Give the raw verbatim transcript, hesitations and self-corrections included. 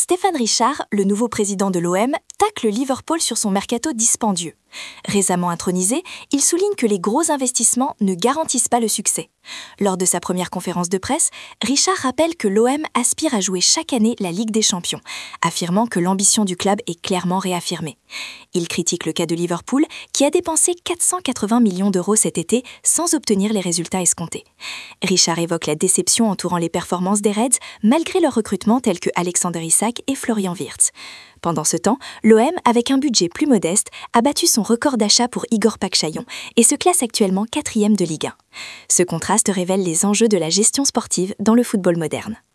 Stéphane Richard, le nouveau président de l'O M, tacle Liverpool sur son mercato dispendieux. Récemment intronisé, il souligne que les gros investissements ne garantissent pas le succès. Lors de sa première conférence de presse, Richard rappelle que l'O M aspire à jouer chaque année la Ligue des Champions, affirmant que l'ambition du club est clairement réaffirmée. Il critique le cas de Liverpool, qui a dépensé quatre cent quatre-vingts millions d'euros cet été sans obtenir les résultats escomptés. Richard évoque la déception entourant les performances des Reds, malgré leurs recrutements tels que Alexander Isak et Florian Wirtz. Pendant ce temps, l'O M, avec un budget plus modeste, a battu son record d'achat pour Igor Pakchaïon et se classe actuellement quatrième de Ligue un. Ce contraste révèle les enjeux de la gestion sportive dans le football moderne.